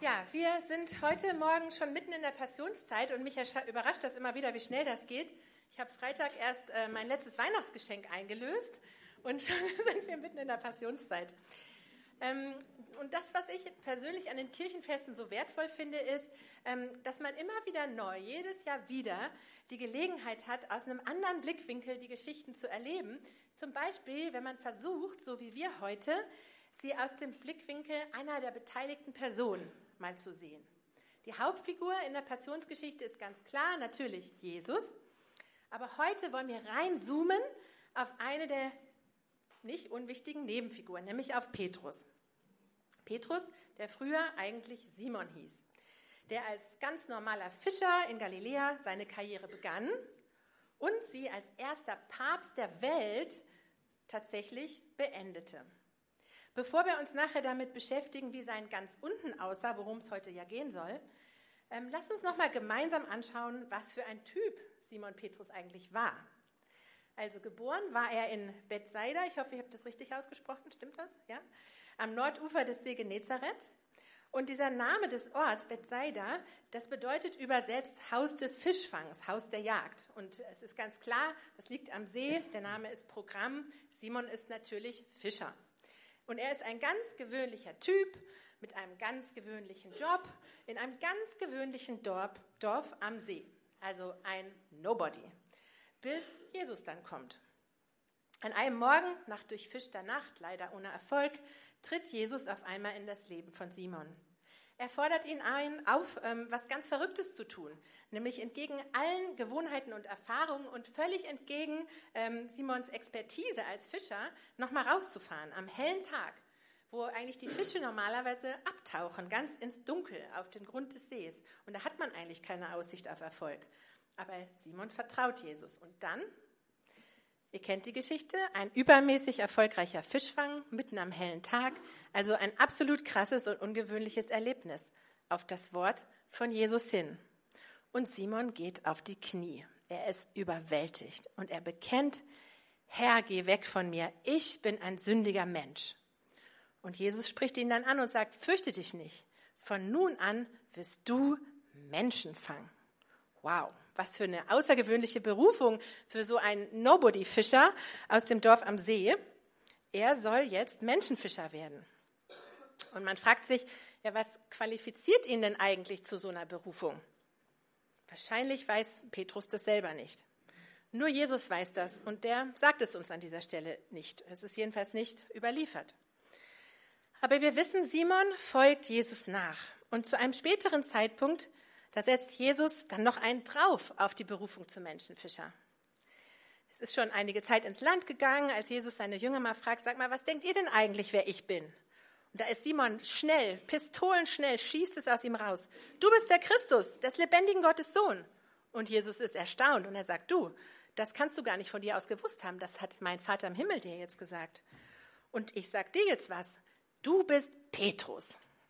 Ja, wir sind heute Morgen schon mitten in der Passionszeit und mich überrascht das immer wieder, wie schnell das geht. Ich habe Freitag erst mein letztes Weihnachtsgeschenk eingelöst und schon sind wir mitten in der Passionszeit. Und das, was ich persönlich an den Kirchenfesten so wertvoll finde, ist, dass man immer wieder neu, jedes Jahr wieder, die Gelegenheit hat, aus einem anderen Blickwinkel die Geschichten zu erleben. Zum Beispiel, wenn man versucht, so wie wir heute, sie aus dem Blickwinkel einer der beteiligten Personen mal zu sehen. Die Hauptfigur in der Passionsgeschichte ist ganz klar, natürlich Jesus. Aber heute wollen wir reinzoomen auf eine der nicht unwichtigen Nebenfiguren, nämlich auf Petrus. Petrus, der früher eigentlich Simon hieß, der als ganz normaler Fischer in Galiläa seine Karriere begann und sie als erster Papst der Welt tatsächlich beendete. Bevor wir uns nachher damit beschäftigen, wie sein ganz unten aussah, worum es heute ja gehen soll, lasst uns nochmal gemeinsam anschauen, was für ein Typ Simon Petrus eigentlich war. Also geboren war er in Bethsaida, ich hoffe, ich habe das richtig ausgesprochen, stimmt das? Ja? Am Nordufer des See Genezareth. Und dieser Name des Orts, Bethsaida, das bedeutet übersetzt Haus des Fischfangs, Haus der Jagd. Und es ist ganz klar, das liegt am See, der Name ist Programm, Simon ist natürlich Fischer. Und er ist ein ganz gewöhnlicher Typ mit einem ganz gewöhnlichen Job in einem ganz gewöhnlichen Dorf am See. Also ein Nobody, bis Jesus dann kommt. An einem Morgen, nach durchfischter Nacht, leider ohne Erfolg, tritt Jesus auf einmal in das Leben von Simon. Er fordert ihn auf, was ganz Verrücktes zu tun, nämlich entgegen allen Gewohnheiten und Erfahrungen und völlig entgegen Simons Expertise als Fischer, nochmal rauszufahren am hellen Tag, wo eigentlich die Fische normalerweise abtauchen, ganz ins Dunkel auf den Grund des Sees. Und da hat man eigentlich keine Aussicht auf Erfolg. Aber Simon vertraut Jesus. Und dann, ihr kennt die Geschichte, ein übermäßig erfolgreicher Fischfang mitten am hellen Tag, also ein absolut krasses und ungewöhnliches Erlebnis auf das Wort von Jesus hin. Und Simon geht auf die Knie. Er ist überwältigt und er bekennt, Herr, geh weg von mir, ich bin ein sündiger Mensch. Und Jesus spricht ihn dann an und sagt, fürchte dich nicht, von nun an wirst du Menschen fangen. Wow, was für eine außergewöhnliche Berufung für so einen Nobody-Fischer aus dem Dorf am See. Er soll jetzt Menschenfischer werden. Und man fragt sich, ja, was qualifiziert ihn denn eigentlich zu so einer Berufung? Wahrscheinlich weiß Petrus das selber nicht. Nur Jesus weiß das und der sagt es uns an dieser Stelle nicht. Es ist jedenfalls nicht überliefert. Aber wir wissen, Simon folgt Jesus nach. Und zu einem späteren Zeitpunkt, da setzt Jesus dann noch einen drauf auf die Berufung zum Menschenfischer. Es ist schon einige Zeit ins Land gegangen, als Jesus seine Jünger mal fragt, sag mal, was denkt ihr denn eigentlich, wer ich bin? Und da ist Simon schnell, pistolenschnell, schießt es aus ihm raus. Du bist der Christus, des lebendigen Gottes Sohn. Und Jesus ist erstaunt und er sagt, du, das kannst du gar nicht von dir aus gewusst haben, das hat mein Vater im Himmel dir jetzt gesagt. Und ich sag dir jetzt was, du bist Petrus.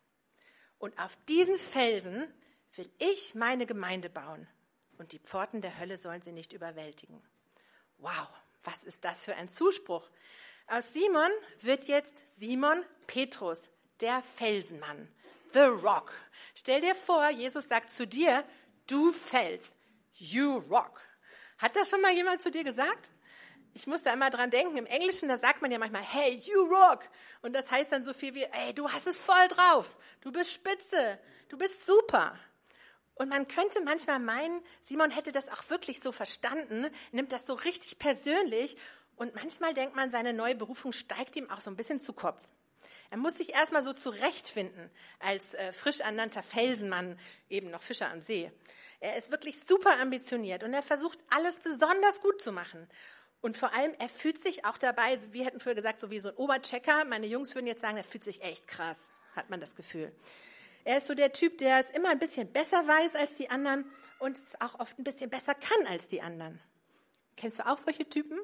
Und auf diesen Felsen will ich meine Gemeinde bauen und die Pforten der Hölle sollen sie nicht überwältigen. Wow, was ist das für ein Zuspruch? Aus Simon wird jetzt Simon Petrus, der Felsenmann, the Rock. Stell dir vor, Jesus sagt zu dir, du Fels, you rock. Hat das schon mal jemand zu dir gesagt? Ich muss da immer dran denken, im Englischen, da sagt man ja manchmal, hey, you rock. Und das heißt dann so viel wie, ey, du hast es voll drauf, du bist spitze, du bist super. Und man könnte manchmal meinen, Simon hätte das auch wirklich so verstanden, nimmt das so richtig persönlich und manchmal denkt man, seine neue Berufung steigt ihm auch so ein bisschen zu Kopf. Er muss sich erstmal so zurechtfinden als frisch ernannter Felsenmann, eben noch Fischer am See. Er ist wirklich super ambitioniert und er versucht, alles besonders gut zu machen. Und vor allem, er fühlt sich auch dabei, wir hätten früher gesagt, so wie so ein Oberchecker. Meine Jungs würden jetzt sagen, er fühlt sich echt krass, hat man das Gefühl. Er ist so der Typ, der es immer ein bisschen besser weiß als die anderen und es auch oft ein bisschen besser kann als die anderen. Kennst du auch solche Typen?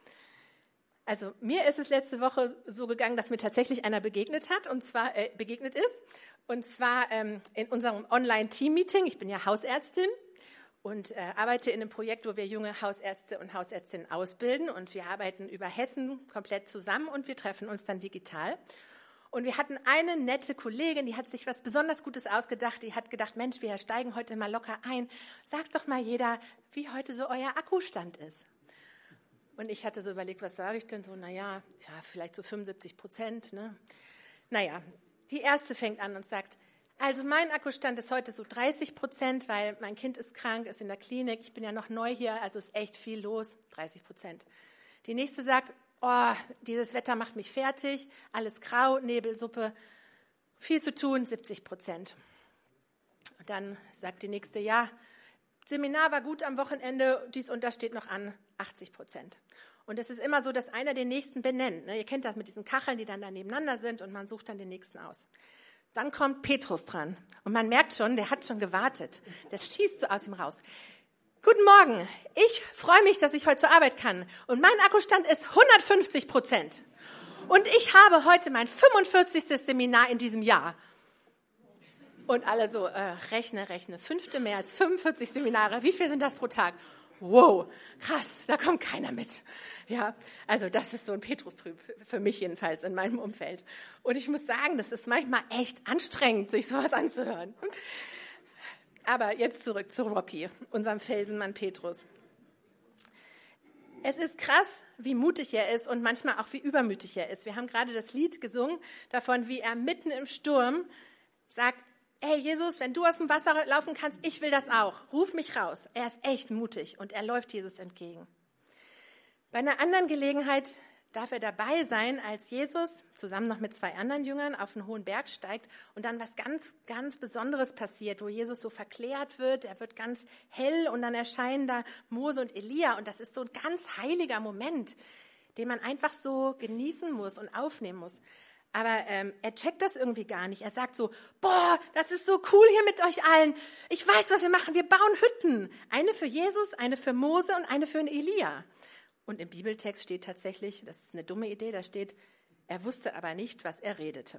Also mir ist es letzte Woche so gegangen, dass mir tatsächlich einer begegnet ist. Und zwar in unserem Online-Team-Meeting. Ich bin ja Hausärztin und arbeite in einem Projekt, wo wir junge Hausärzte und Hausärztinnen ausbilden. Und wir arbeiten über Hessen komplett zusammen und wir treffen uns dann digital. Und wir hatten eine nette Kollegin, die hat sich was besonders Gutes ausgedacht. Die hat gedacht, Mensch, wir steigen heute mal locker ein. Sagt doch mal jeder, wie heute so euer Akkustand ist. Und ich hatte so überlegt, was sage ich denn so? Naja, vielleicht so 75%. Ne? Naja, die erste fängt an und sagt, also mein Akkustand ist heute so 30%, weil mein Kind ist krank, ist in der Klinik. Ich bin ja noch neu hier, also ist echt viel los, 30%. Die nächste sagt, oh, dieses Wetter macht mich fertig, alles grau, Nebelsuppe, viel zu tun, 70%. Und dann sagt die nächste, ja, Seminar war gut am Wochenende, dies und das steht noch an, 80%. Und es ist immer so, dass einer den nächsten benennt. Ne? Ihr kennt das mit diesen Kacheln, die dann da nebeneinander sind und man sucht dann den nächsten aus. Dann kommt Petrus dran und man merkt schon, der hat schon gewartet. Das schießt so aus ihm raus. Guten Morgen, ich freue mich, dass ich heute zur Arbeit kann und mein Akkustand ist 150%. Und ich habe heute mein 45. Seminar in diesem Jahr. Und alle so, rechne, 5. März, 45 Seminare, wie viel sind das pro Tag? Wow, krass, da kommt keiner mit. Ja, also das ist so ein Petrus-Trüb, für mich jedenfalls in meinem Umfeld. Und ich muss sagen, das ist manchmal echt anstrengend, sich sowas anzuhören. Aber jetzt zurück zu Rocky, unserem Felsenmann Petrus. Es ist krass, wie mutig er ist und manchmal auch wie übermütig er ist. Wir haben gerade das Lied gesungen davon, wie er mitten im Sturm sagt, hey Jesus, wenn du aus dem Wasser laufen kannst, ich will das auch. Ruf mich raus. Er ist echt mutig und er läuft Jesus entgegen. Bei einer anderen Gelegenheit darf er dabei sein, als Jesus zusammen noch mit 2 anderen Jüngern auf einen hohen Berg steigt und dann was ganz, ganz Besonderes passiert, wo Jesus so verklärt wird. Er wird ganz hell und dann erscheinen da Mose und Elia und das ist so ein ganz heiliger Moment, den man einfach so genießen muss und aufnehmen muss. Aber er checkt das irgendwie gar nicht. Er sagt so, boah, das ist so cool hier mit euch allen. Ich weiß, was wir machen. Wir bauen Hütten. Eine für Jesus, eine für Mose und eine für den Elia. Und im Bibeltext steht tatsächlich, das ist eine dumme Idee, da steht, er wusste aber nicht, was er redete.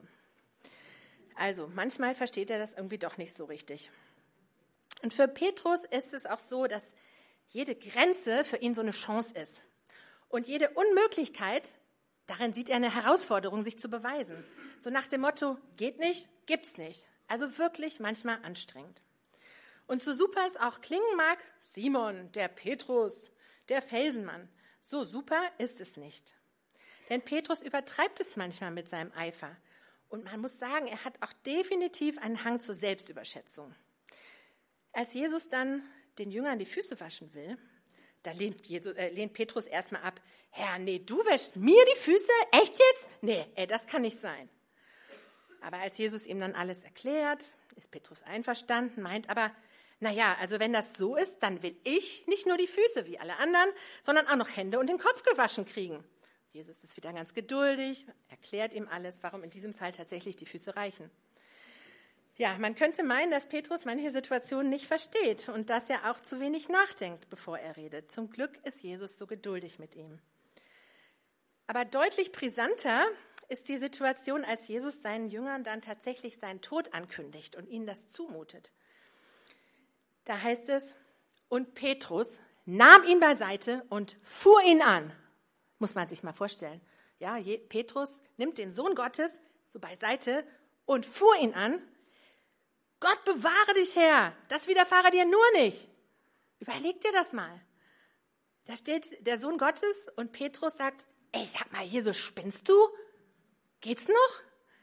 Also manchmal versteht er das irgendwie doch nicht so richtig. Und für Petrus ist es auch so, dass jede Grenze für ihn so eine Chance ist. Und jede Unmöglichkeit, darin sieht er eine Herausforderung, sich zu beweisen. So nach dem Motto, geht nicht, gibt's nicht. Also wirklich manchmal anstrengend. Und so super es auch klingen mag, Simon, der Petrus, der Felsenmann, so super ist es nicht. Denn Petrus übertreibt es manchmal mit seinem Eifer. Und man muss sagen, er hat auch definitiv einen Hang zur Selbstüberschätzung. Als Jesus dann den Jüngern die Füße waschen will, da lehnt Petrus erstmal ab. Herr, nee, du wäschst mir die Füße? Echt jetzt? Nee, das kann nicht sein. Aber als Jesus ihm dann alles erklärt, ist Petrus einverstanden, meint aber, naja, also wenn das so ist, dann will ich nicht nur die Füße wie alle anderen, sondern auch noch Hände und den Kopf gewaschen kriegen. Jesus ist wieder ganz geduldig, erklärt ihm alles, warum in diesem Fall tatsächlich die Füße reichen. Ja, man könnte meinen, dass Petrus manche Situationen nicht versteht und dass er auch zu wenig nachdenkt, bevor er redet. Zum Glück ist Jesus so geduldig mit ihm. Aber deutlich brisanter ist die Situation, als Jesus seinen Jüngern dann tatsächlich seinen Tod ankündigt und ihnen das zumutet. Da heißt es, und Petrus nahm ihn beiseite und fuhr ihn an. Muss man sich mal vorstellen. Ja, Petrus nimmt den Sohn Gottes so beiseite und fuhr ihn an. Gott bewahre dich, Herr, das widerfahre dir nur nicht. Überleg dir das mal. Da steht der Sohn Gottes und Petrus sagt, ey, sag mal, Jesus, spinnst du? Geht's noch?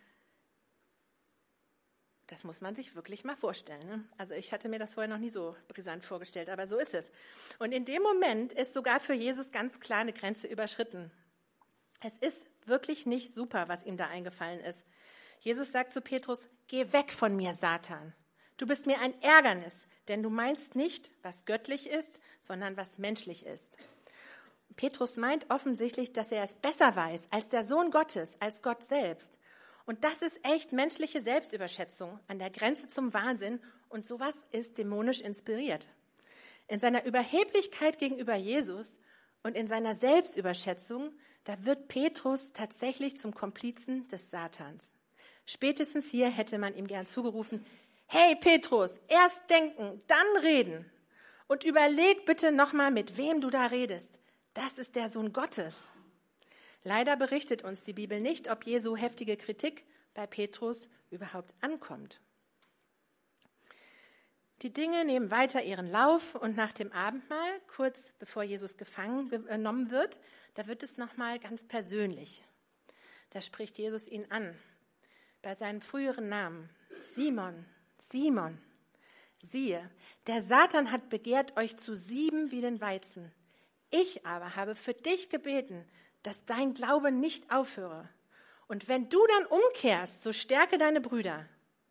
Das muss man sich wirklich mal vorstellen. Ne? Also ich hatte mir das vorher noch nie so brisant vorgestellt, aber so ist es. Und in dem Moment ist sogar für Jesus ganz klar eine Grenze überschritten. Es ist wirklich nicht super, was ihm da eingefallen ist. Jesus sagt zu Petrus, geh weg von mir, Satan. Du bist mir ein Ärgernis, denn du meinst nicht, was göttlich ist, sondern was menschlich ist. Petrus meint offensichtlich, dass er es besser weiß als der Sohn Gottes, als Gott selbst. Und das ist echt menschliche Selbstüberschätzung an der Grenze zum Wahnsinn und sowas ist dämonisch inspiriert. In seiner Überheblichkeit gegenüber Jesus und in seiner Selbstüberschätzung, da wird Petrus tatsächlich zum Komplizen des Satans. Spätestens hier hätte man ihm gern zugerufen, hey Petrus, erst denken, dann reden und überleg bitte nochmal, mit wem du da redest. Das ist der Sohn Gottes. Leider berichtet uns die Bibel nicht, ob Jesu heftige Kritik bei Petrus überhaupt ankommt. Die Dinge nehmen weiter ihren Lauf und nach dem Abendmahl, kurz bevor Jesus gefangen genommen wird, da wird es nochmal ganz persönlich. Da spricht Jesus ihn an, bei seinem früheren Namen. Simon, Simon, siehe, der Satan hat begehrt, euch zu sieben wie den Weizen. Ich aber habe für dich gebeten, dass dein Glaube nicht aufhöre. Und wenn du dann umkehrst, so stärke deine Brüder.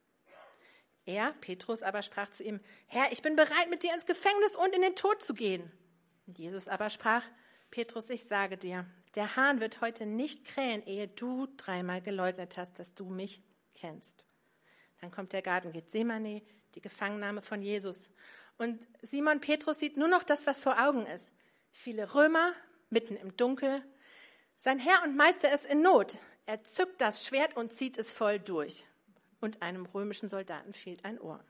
Er, Petrus, aber sprach zu ihm, Herr, ich bin bereit, mit dir ins Gefängnis und in den Tod zu gehen. Und Jesus aber sprach, Petrus, ich sage dir, der Hahn wird heute nicht krähen, ehe du dreimal geleugnet hast, dass du mich kennst. Dann kommt der Garten Gethsemane, die Gefangennahme von Jesus. Und Simon Petrus sieht nur noch das, was vor Augen ist. Viele Römer, mitten im Dunkel. Sein Herr und Meister ist in Not. Er zückt das Schwert und zieht es voll durch. Und einem römischen Soldaten fehlt ein Ohr.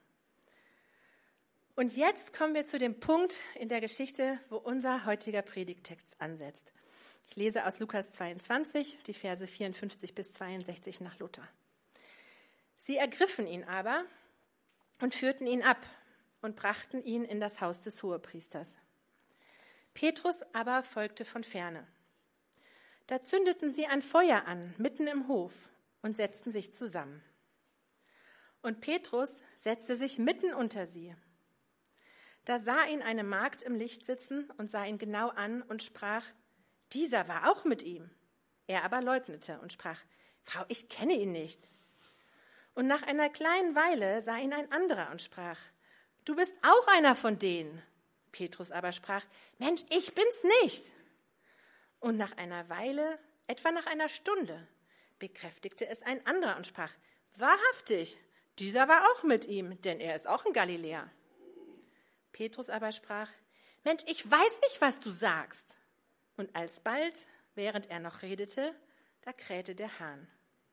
Und jetzt kommen wir zu dem Punkt in der Geschichte, wo unser heutiger Predigttext ansetzt. Ich lese aus Lukas 22, die Verse 54 bis 62 nach Luther. Sie ergriffen ihn aber und führten ihn ab und brachten ihn in das Haus des Hohepriesters. Petrus aber folgte von ferne. Da zündeten sie ein Feuer an, mitten im Hof, und setzten sich zusammen. Und Petrus setzte sich mitten unter sie. Da sah ihn eine Magd im Licht sitzen und sah ihn genau an und sprach, dieser war auch mit ihm. Er aber leugnete und sprach, Frau, ich kenne ihn nicht. Und nach einer kleinen Weile sah ihn ein anderer und sprach, du bist auch einer von denen. Petrus aber sprach, Mensch, ich bin's nicht. Und nach einer Weile, etwa nach einer Stunde, bekräftigte es ein anderer und sprach, wahrhaftig, dieser war auch mit ihm, denn er ist auch ein Galiläer. Petrus aber sprach, Mensch, ich weiß nicht, was du sagst. Und alsbald, während er noch redete, da krähte der Hahn.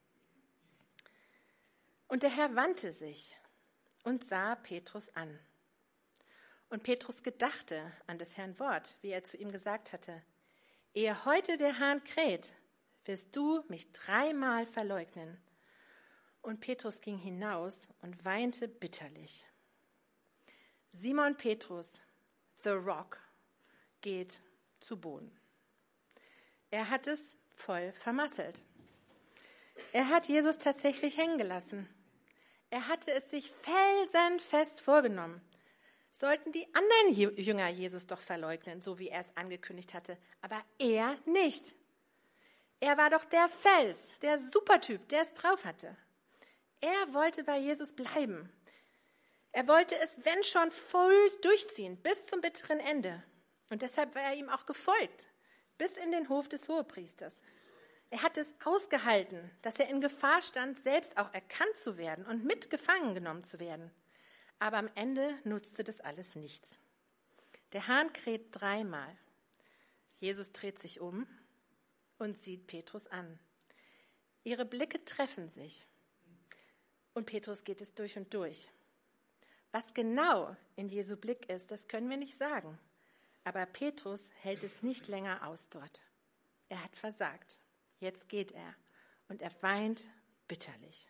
Und der Herr wandte sich und sah Petrus an. Und Petrus gedachte an des Herrn Wort, wie er zu ihm gesagt hatte, ehe heute der Hahn kräht, wirst du mich 3-mal verleugnen. Und Petrus ging hinaus und weinte bitterlich. Simon Petrus, the Rock, geht zu Boden. Er hat es voll vermasselt. Er hat Jesus tatsächlich hängen gelassen. Er hatte es sich felsenfest vorgenommen. Sollten die anderen Jünger Jesus doch verleugnen, so wie er es angekündigt hatte, aber er nicht. Er war doch der Fels, der Supertyp, der es drauf hatte. Er wollte bei Jesus bleiben. Er wollte es, wenn schon, voll durchziehen, bis zum bitteren Ende. Und deshalb war er ihm auch gefolgt, bis in den Hof des Hohepriesters. Er hat es ausgehalten, dass er in Gefahr stand, selbst auch erkannt zu werden und mit gefangen genommen zu werden. Aber am Ende nutzte das alles nichts. Der Hahn kräht 3-mal. Jesus dreht sich um und sieht Petrus an. Ihre Blicke treffen sich. Und Petrus geht es durch und durch. Was genau in Jesu Blick ist, das können wir nicht sagen. Aber Petrus hält es nicht länger aus dort. Er hat versagt. Jetzt geht er und er weint bitterlich.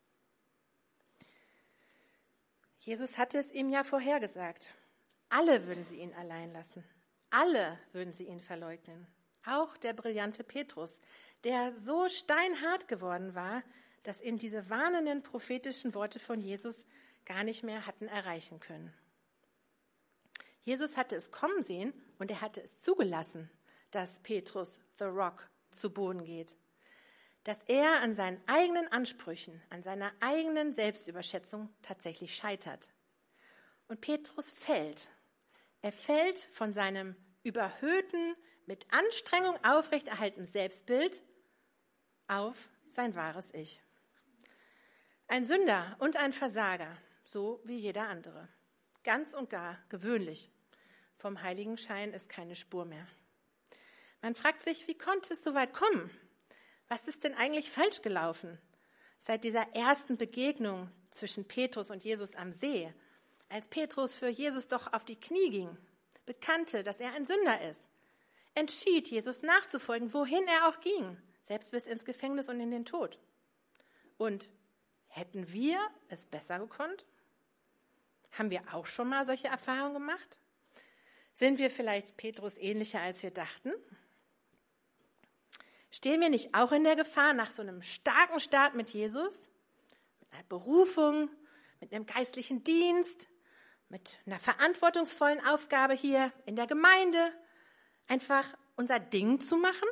Jesus hatte es ihm ja vorhergesagt. Alle würden sie ihn allein lassen. Alle würden sie ihn verleugnen. Auch der brillante Petrus, der so steinhart geworden war, dass ihn diese warnenden prophetischen Worte von Jesus gar nicht mehr hatten erreichen können. Jesus hatte es kommen sehen und er hatte es zugelassen, dass Petrus, the Rock, zu Boden geht. Dass er an seinen eigenen Ansprüchen, an seiner eigenen Selbstüberschätzung tatsächlich scheitert. Und Petrus fällt. Er fällt von seinem überhöhten, mit Anstrengung aufrechterhaltenen Selbstbild auf sein wahres Ich. Ein Sünder und ein Versager, so wie jeder andere. Ganz und gar gewöhnlich. Vom Heiligenschein ist keine Spur mehr. Man fragt sich, wie konnte es so weit kommen? Was ist denn eigentlich falsch gelaufen? Seit dieser ersten Begegnung zwischen Petrus und Jesus am See, als Petrus für Jesus doch auf die Knie ging, bekannte, dass er ein Sünder ist, entschied, Jesus nachzufolgen, wohin er auch ging, selbst bis ins Gefängnis und in den Tod. Und hätten wir es besser gekonnt? Haben wir auch schon mal solche Erfahrungen gemacht? Sind wir vielleicht Petrus ähnlicher, als wir dachten? Stehen wir nicht auch in der Gefahr, nach so einem starken Start mit Jesus, mit einer Berufung, mit einem geistlichen Dienst, mit einer verantwortungsvollen Aufgabe hier in der Gemeinde, einfach unser Ding zu machen?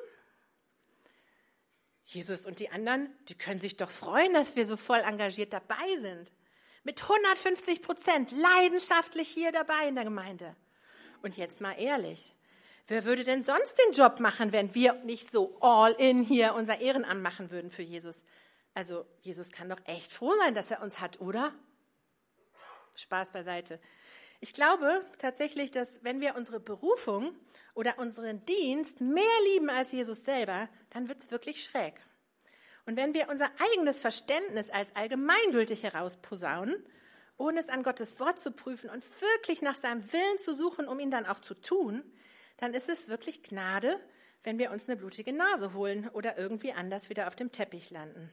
Jesus und die anderen, die können sich doch freuen, dass wir so voll engagiert dabei sind. Mit 150% leidenschaftlich hier dabei in der Gemeinde. Und jetzt mal ehrlich, wer würde denn sonst den Job machen, wenn wir nicht so all in hier unser Ehrenamt machen würden für Jesus? Also Jesus kann doch echt froh sein, dass er uns hat, oder? Spaß beiseite. Ich glaube tatsächlich, dass wenn wir unsere Berufung oder unseren Dienst mehr lieben als Jesus selber, dann wird es wirklich schräg. Und wenn wir unser eigenes Verständnis als allgemeingültig herausposaunen, ohne es an Gottes Wort zu prüfen und wirklich nach seinem Willen zu suchen, um ihn dann auch zu tun, dann ist es wirklich Gnade, wenn wir uns eine blutige Nase holen oder irgendwie anders wieder auf dem Teppich landen.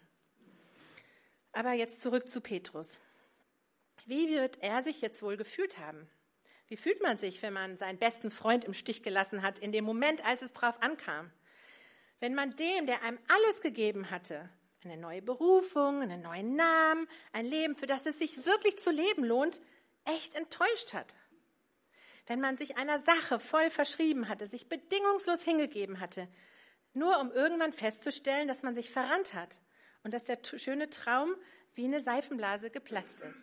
Aber jetzt zurück zu Petrus. Wie wird er sich jetzt wohl gefühlt haben? Wie fühlt man sich, wenn man seinen besten Freund im Stich gelassen hat, in dem Moment, als es drauf ankam? Wenn man dem, der einem alles gegeben hatte, eine neue Berufung, einen neuen Namen, ein Leben, für das es sich wirklich zu leben lohnt, echt enttäuscht hat. Wenn man sich einer Sache voll verschrieben hatte, sich bedingungslos hingegeben hatte, nur um irgendwann festzustellen, dass man sich verrannt hat und dass der schöne Traum wie eine Seifenblase geplatzt ist.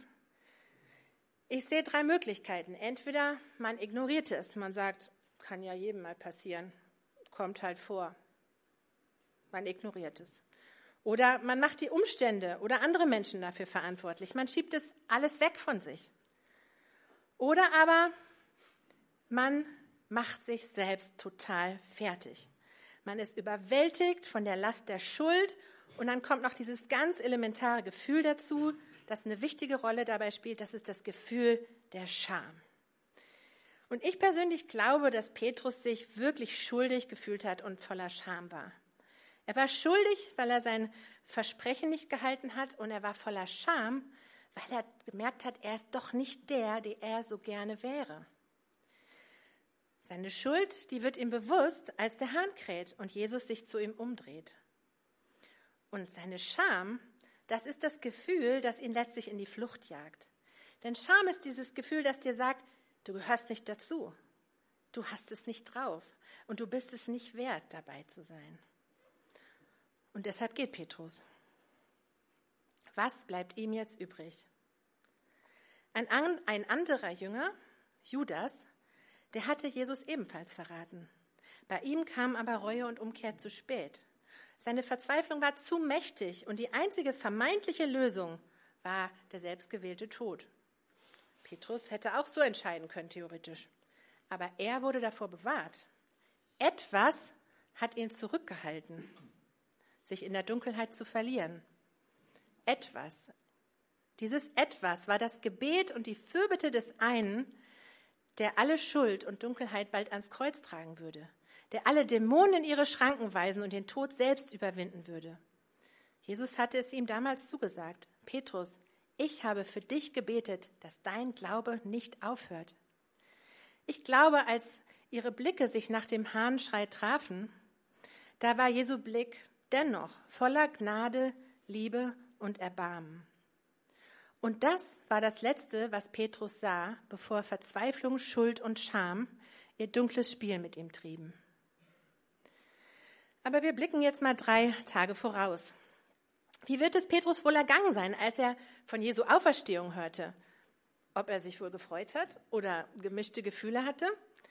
Ich sehe 3 Möglichkeiten. Entweder man ignoriert es, man sagt, kann ja jedem mal passieren, kommt halt vor. Man ignoriert es. Oder man macht die Umstände oder andere Menschen dafür verantwortlich. Man schiebt es alles weg von sich. Oder aber man macht sich selbst total fertig. Man ist überwältigt von der Last der Schuld und dann kommt noch dieses ganz elementare Gefühl dazu, das eine wichtige Rolle dabei spielt, das ist das Gefühl der Scham. Und ich persönlich glaube, dass Petrus sich wirklich schuldig gefühlt hat und voller Scham war. Er war schuldig, weil er sein Versprechen nicht gehalten hat und er war voller Scham, weil er gemerkt hat, er ist doch nicht der er so gerne wäre. Seine Schuld, die wird ihm bewusst, als der Hahn kräht und Jesus sich zu ihm umdreht. Und seine Scham, das ist das Gefühl, das ihn letztlich in die Flucht jagt. Denn Scham ist dieses Gefühl, das dir sagt, du gehörst nicht dazu, du hast es nicht drauf und du bist es nicht wert, dabei zu sein. Und deshalb geht Petrus. Was bleibt ihm jetzt übrig? Ein anderer Jünger, Judas, der hatte Jesus ebenfalls verraten. Bei ihm kam aber Reue und Umkehr zu spät. Seine Verzweiflung war zu mächtig und die einzige vermeintliche Lösung war der selbstgewählte Tod. Petrus hätte auch so entscheiden können, theoretisch. Aber er wurde davor bewahrt. Etwas hat ihn zurückgehalten, sich in der Dunkelheit zu verlieren. Etwas. Dieses Etwas war das Gebet und die Fürbitte des einen, der alle Schuld und Dunkelheit bald ans Kreuz tragen würde, der alle Dämonen in ihre Schranken weisen und den Tod selbst überwinden würde. Jesus hatte es ihm damals zugesagt: Petrus, ich habe für dich gebetet, dass dein Glaube nicht aufhört. Ich glaube, als ihre Blicke sich nach dem Hahnschrei trafen, da war Jesu Blick dennoch voller Gnade, Liebe und Erbarmen. Und das war das Letzte, was Petrus sah, bevor Verzweiflung, Schuld und Scham ihr dunkles Spiel mit ihm trieben. Aber wir blicken jetzt mal 3 Tage voraus. Wie wird es Petrus wohl ergangen sein, als er von Jesu Auferstehung hörte? Ob er sich wohl gefreut hat oder gemischte Gefühle hatte?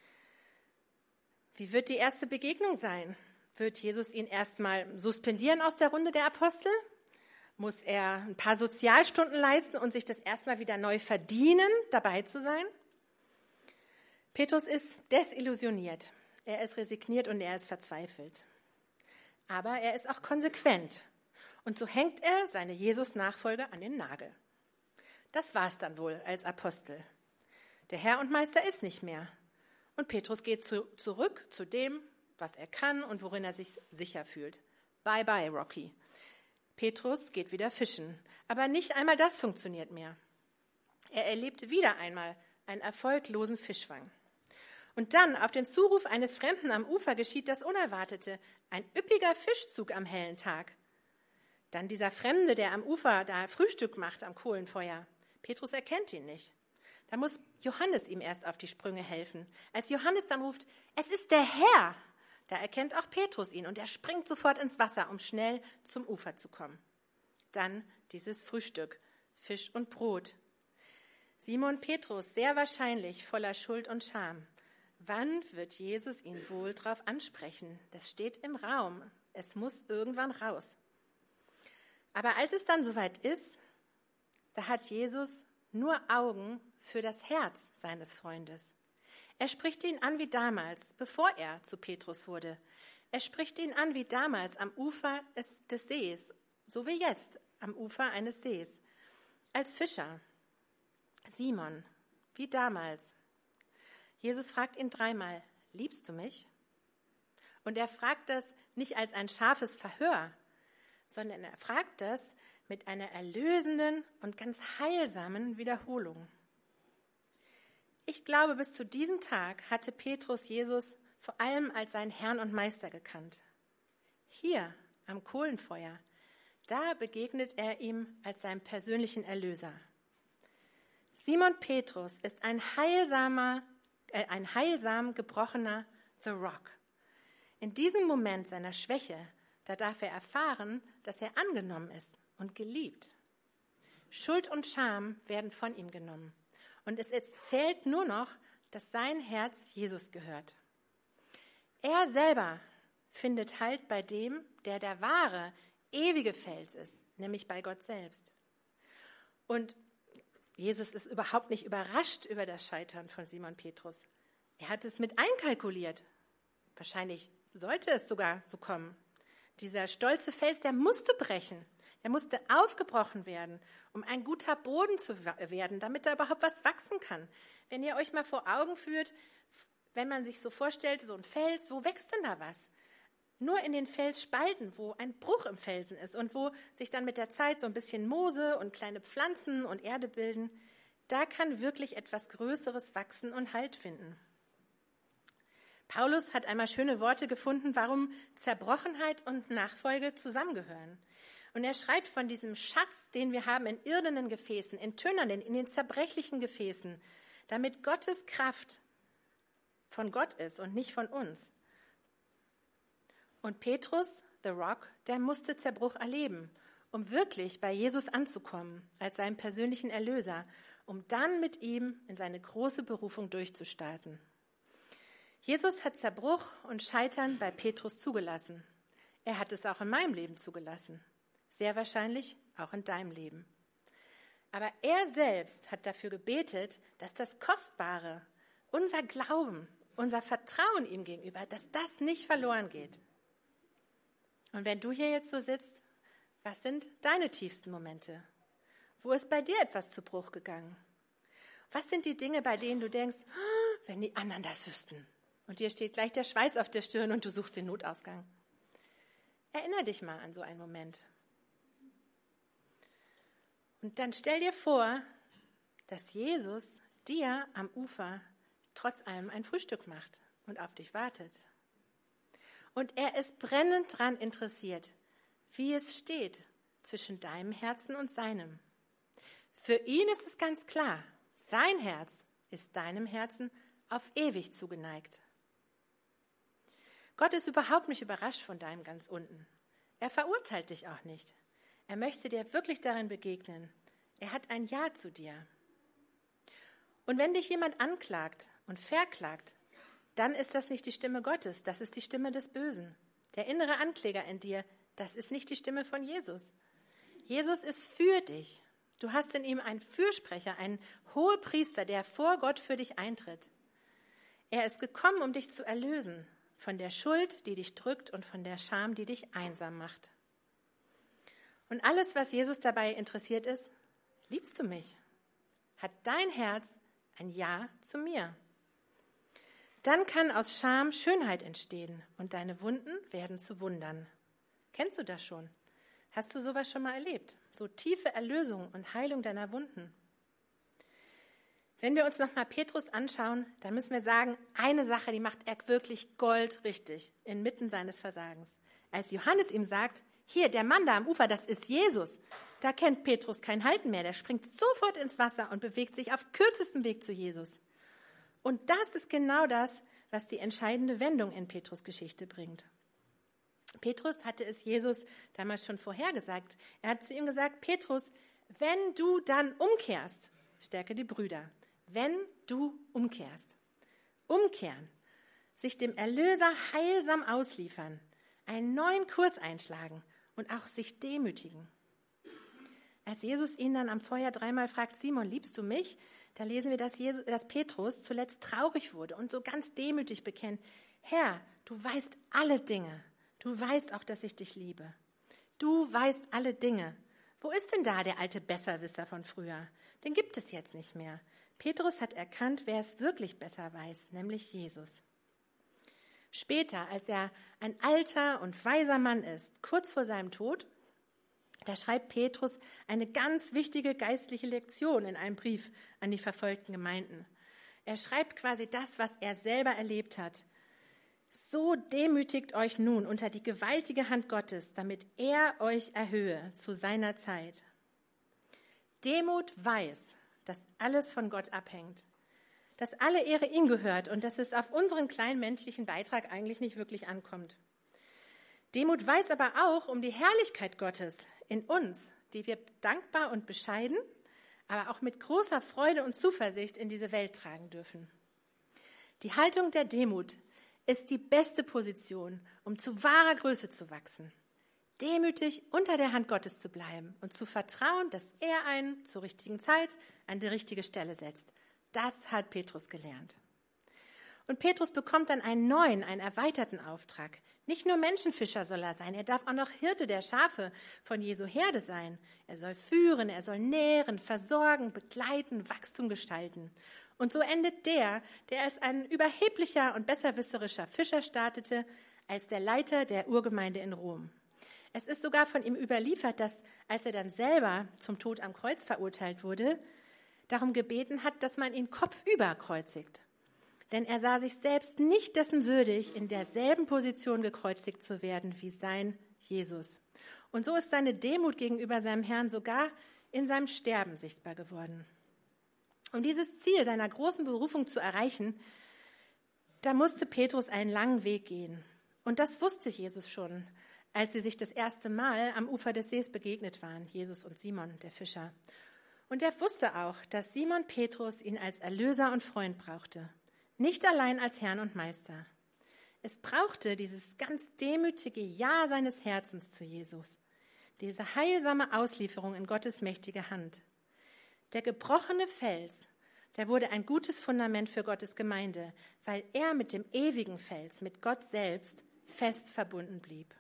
Wie wird die erste Begegnung sein? Wird Jesus ihn erstmal suspendieren aus der Runde der Apostel? Muss er ein paar Sozialstunden leisten und sich das erstmal wieder neu verdienen, dabei zu sein? Petrus ist desillusioniert, er ist resigniert und er ist verzweifelt. Aber er ist auch konsequent. Und so hängt er seine Jesus-Nachfolge an den Nagel. Das war's dann wohl als Apostel. Der Herr und Meister ist nicht mehr. Und Petrus geht zurück zu dem, was er kann und worin er sich sicher fühlt. Bye bye, Rocky. Petrus geht wieder fischen, aber nicht einmal das funktioniert mehr. Er erlebt wieder einmal einen erfolglosen Fischfang. Und dann, auf den Zuruf eines Fremden am Ufer, geschieht das Unerwartete, ein üppiger Fischzug am hellen Tag. Dann dieser Fremde, der am Ufer da Frühstück macht am Kohlenfeuer. Petrus erkennt ihn nicht. Da muss Johannes ihm erst auf die Sprünge helfen. Als Johannes dann ruft, es ist der Herr, da erkennt auch Petrus ihn und er springt sofort ins Wasser, um schnell zum Ufer zu kommen. Dann dieses Frühstück, Fisch und Brot. Simon Petrus, sehr wahrscheinlich voller Schuld und Scham. Wann wird Jesus ihn wohl darauf ansprechen? Das steht im Raum. Es muss irgendwann raus. Aber als es dann soweit ist, da hat Jesus nur Augen für das Herz seines Freundes. Er spricht ihn an wie damals, bevor er zu Petrus wurde. Er spricht ihn an wie damals am Ufer des Sees, so wie jetzt am Ufer eines Sees. Als Fischer. Simon, wie damals. Jesus fragt ihn dreimal, liebst du mich? Und er fragt das nicht als ein scharfes Verhör, sondern er fragt das mit einer erlösenden und ganz heilsamen Wiederholung. Ich glaube, bis zu diesem Tag hatte Petrus Jesus vor allem als seinen Herrn und Meister gekannt. Hier am Kohlenfeuer, da begegnet er ihm als seinem persönlichen Erlöser. Simon Petrus ist ein heilsam gebrochener The Rock. In diesem Moment seiner Schwäche, da darf er erfahren, dass er angenommen ist und geliebt. Schuld und Scham werden von ihm genommen. Und es zählt nur noch, dass sein Herz Jesus gehört. Er selber findet Halt bei dem, der wahre, ewige Fels ist, nämlich bei Gott selbst. Und Jesus ist überhaupt nicht überrascht über das Scheitern von Simon Petrus. Er hat es mit einkalkuliert. Wahrscheinlich sollte es sogar so kommen. Dieser stolze Fels, der musste brechen. Er musste aufgebrochen werden, um ein guter Boden zu werden, damit da überhaupt was wachsen kann. Wenn ihr euch mal vor Augen führt, wenn man sich so vorstellt, so ein Fels, wo wächst denn da was? Nur in den Felsspalten, wo ein Bruch im Felsen ist und wo sich dann mit der Zeit so ein bisschen Moose und kleine Pflanzen und Erde bilden, da kann wirklich etwas Größeres wachsen und Halt finden. Paulus hat einmal schöne Worte gefunden, warum Zerbrochenheit und Nachfolge zusammengehören. Und er schreibt von diesem Schatz, den wir haben in irdenen Gefäßen, in tönernen, in den zerbrechlichen Gefäßen, damit Gottes Kraft von Gott ist und nicht von uns. Und Petrus, the Rock, der musste Zerbruch erleben, um wirklich bei Jesus anzukommen, als seinem persönlichen Erlöser, um dann mit ihm in seine große Berufung durchzustarten. Jesus hat Zerbruch und Scheitern bei Petrus zugelassen. Er hat es auch in meinem Leben zugelassen. Sehr wahrscheinlich auch in deinem Leben. Aber er selbst hat dafür gebetet, dass das Kostbare, unser Glauben, unser Vertrauen ihm gegenüber, dass das nicht verloren geht. Und wenn du hier jetzt so sitzt, was sind deine tiefsten Momente? Wo ist bei dir etwas zu Bruch gegangen? Was sind die Dinge, bei denen du denkst, wenn die anderen das wüssten? Und dir steht gleich der Schweiß auf der Stirn und du suchst den Notausgang. Erinnere dich mal an so einen Moment. Und dann stell dir vor, dass Jesus dir am Ufer trotz allem ein Frühstück macht und auf dich wartet. Und er ist brennend daran interessiert, wie es steht zwischen deinem Herzen und seinem. Für ihn ist es ganz klar, sein Herz ist deinem Herzen auf ewig zugeneigt. Gott ist überhaupt nicht überrascht von deinem ganz unten. Er verurteilt dich auch nicht. Er möchte dir wirklich darin begegnen. Er hat ein Ja zu dir. Und wenn dich jemand anklagt und verklagt, dann ist das nicht die Stimme Gottes, das ist die Stimme des Bösen. Der innere Ankläger in dir, das ist nicht die Stimme von Jesus. Jesus ist für dich. Du hast in ihm einen Fürsprecher, einen Hohepriester, der vor Gott für dich eintritt. Er ist gekommen, um dich zu erlösen von der Schuld, die dich drückt und von der Scham, die dich einsam macht. Und alles, was Jesus dabei interessiert ist, liebst du mich? Hat dein Herz ein Ja zu mir? Dann kann aus Scham Schönheit entstehen und deine Wunden werden zu Wundern. Kennst du das schon? Hast du sowas schon mal erlebt? So tiefe Erlösung und Heilung deiner Wunden? Wenn wir uns nochmal Petrus anschauen, dann müssen wir sagen, eine Sache, die macht er wirklich goldrichtig inmitten seines Versagens. Als Johannes ihm sagt, hier, der Mann da am Ufer, das ist Jesus, da kennt Petrus kein Halten mehr. Der springt sofort ins Wasser und bewegt sich auf kürzestem Weg zu Jesus. Und das ist genau das, was die entscheidende Wendung in Petrus' Geschichte bringt. Petrus hatte es Jesus damals schon vorhergesagt. Er hat zu ihm gesagt, Petrus, wenn du dann umkehrst, stärke die Brüder, wenn du umkehrst. Umkehren, sich dem Erlöser heilsam ausliefern, einen neuen Kurs einschlagen und auch sich demütigen. Als Jesus ihn dann am Feuer 3-mal fragt, Simon, liebst du mich? Da lesen wir, dass Petrus zuletzt traurig wurde und so ganz demütig bekennt, Herr, du weißt alle Dinge. Du weißt auch, dass ich dich liebe. Du weißt alle Dinge. Wo ist denn da der alte Besserwisser von früher? Den gibt es jetzt nicht mehr. Petrus hat erkannt, wer es wirklich besser weiß, nämlich Jesus. Später, als er ein alter und weiser Mann ist, kurz vor seinem Tod, da schreibt Petrus eine ganz wichtige geistliche Lektion in einem Brief an die verfolgten Gemeinden. Er schreibt quasi das, was er selber erlebt hat. So demütigt euch nun unter die gewaltige Hand Gottes, damit er euch erhöhe zu seiner Zeit. Demut weiß, dass alles von Gott abhängt, dass alle Ehre ihm gehört und dass es auf unseren kleinen menschlichen Beitrag eigentlich nicht wirklich ankommt. Demut weiß aber auch um die Herrlichkeit Gottes in uns, die wir dankbar und bescheiden, aber auch mit großer Freude und Zuversicht in diese Welt tragen dürfen. Die Haltung der Demut ist die beste Position, um zu wahrer Größe zu wachsen. Demütig unter der Hand Gottes zu bleiben und zu vertrauen, dass er einen zur richtigen Zeit an die richtige Stelle setzt. Das hat Petrus gelernt. Und Petrus bekommt dann einen neuen, einen erweiterten Auftrag. Nicht nur Menschenfischer soll er sein, er darf auch noch Hirte der Schafe von Jesu Herde sein. Er soll führen, er soll nähren, versorgen, begleiten, Wachstum gestalten. Und so endet der als ein überheblicher und besserwisserischer Fischer startete, als der Leiter der Urgemeinde in Rom. Es ist sogar von ihm überliefert, dass, als er dann selber zum Tod am Kreuz verurteilt wurde, darum gebeten hat, dass man ihn kopfüber kreuzigt. Denn er sah sich selbst nicht dessen würdig, in derselben Position gekreuzigt zu werden wie sein Jesus. Und so ist seine Demut gegenüber seinem Herrn sogar in seinem Sterben sichtbar geworden. Um dieses Ziel seiner großen Berufung zu erreichen, da musste Petrus einen langen Weg gehen. Und das wusste Jesus schon, als sie sich das erste Mal am Ufer des Sees begegnet waren, Jesus und Simon, der Fischer. Und er wusste auch, dass Simon Petrus ihn als Erlöser und Freund brauchte, nicht allein als Herrn und Meister. Es brauchte dieses ganz demütige Ja seines Herzens zu Jesus, diese heilsame Auslieferung in Gottes mächtige Hand. Der gebrochene Fels, der wurde ein gutes Fundament für Gottes Gemeinde, weil er mit dem ewigen Fels, mit Gott selbst, fest verbunden blieb.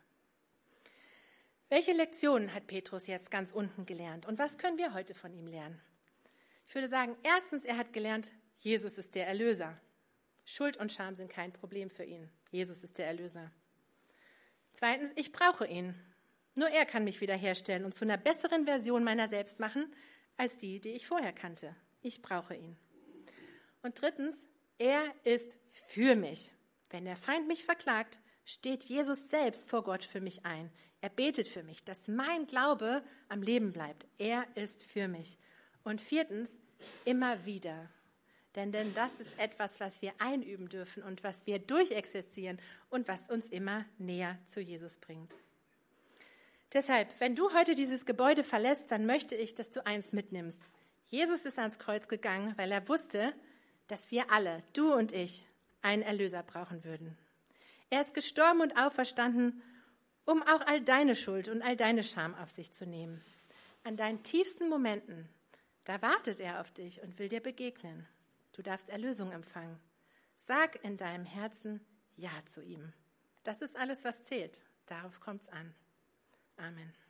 Welche Lektionen hat Petrus jetzt ganz unten gelernt und was können wir heute von ihm lernen? Ich würde sagen, erstens, er hat gelernt, Jesus ist der Erlöser. Schuld und Scham sind kein Problem für ihn. Jesus ist der Erlöser. Zweitens, ich brauche ihn. Nur er kann mich wiederherstellen und zu einer besseren Version meiner selbst machen, als die ich vorher kannte. Ich brauche ihn. Und drittens, er ist für mich. Wenn der Feind mich verklagt, steht Jesus selbst vor Gott für mich ein. Er betet für mich, dass mein Glaube am Leben bleibt. Er ist für mich. Und viertens, immer wieder. Denn das ist etwas, was wir einüben dürfen und was wir durchexerzieren und was uns immer näher zu Jesus bringt. Deshalb, wenn du heute dieses Gebäude verlässt, dann möchte ich, dass du eins mitnimmst. Jesus ist ans Kreuz gegangen, weil er wusste, dass wir alle, du und ich, einen Erlöser brauchen würden. Er ist gestorben und auferstanden, um auch all deine Schuld und all deine Scham auf sich zu nehmen. An deinen tiefsten Momenten, da wartet er auf dich und will dir begegnen. Du darfst Erlösung empfangen. Sag in deinem Herzen Ja zu ihm. Das ist alles, was zählt. Darauf kommt's an. Amen.